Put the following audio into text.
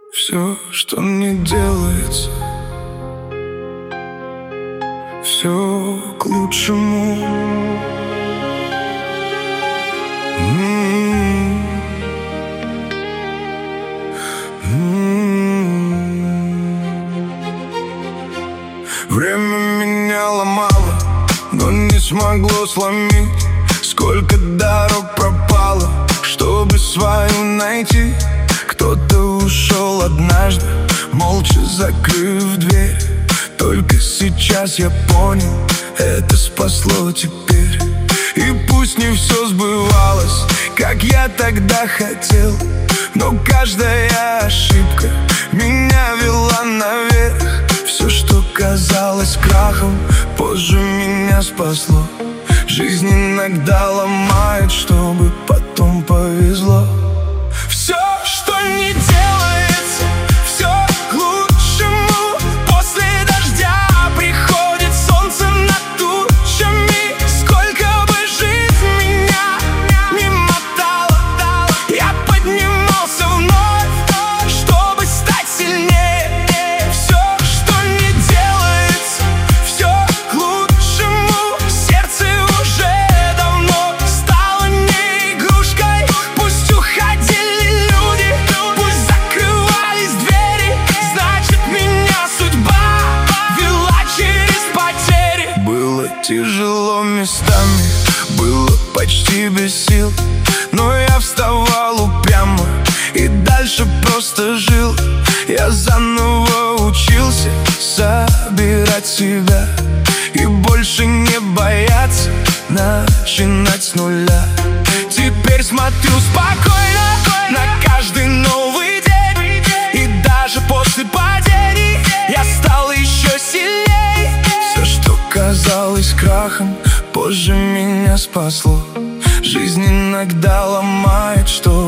Все, что не делается, все к лучшему. Время меня ломало, но не смогло сломить. Сколько дорог пропало, чтобы свою найти. Кто-то ушел однажды, молча закрыв дверь. Только сейчас я понял, это спасло теперь. И пусть не все сбывалось, как я тогда хотел, но каждая ошибка меня вела наверх. Все, что казалось крахом, позже меня спасло. Жизнь иногда ломает, чтобы потом повезло. Все, что не делается, все к лучшему. После дождя приходит солнце над тучами. Сколько бы жизнь меня не мотала, я поднимался вновь, чтобы стать сильнее. Все, что не делается, все к лучшему. Сердце уже давно стало не игрушкой. Пусть уходили люди, пусть закрывались двери, значит, меня судьба вела через потери. Было тяжело местами, было почти без сил, но я вставал упрямо и дальше просто жил. Я заново учился собирать себя и больше не бояться начинать с нуля. Теперь смотрю спокойно на каждый новый день, и даже после падений я стал еще сильней. Все, что казалось крахом, позже меня спасло. Жизнь иногда ломает, что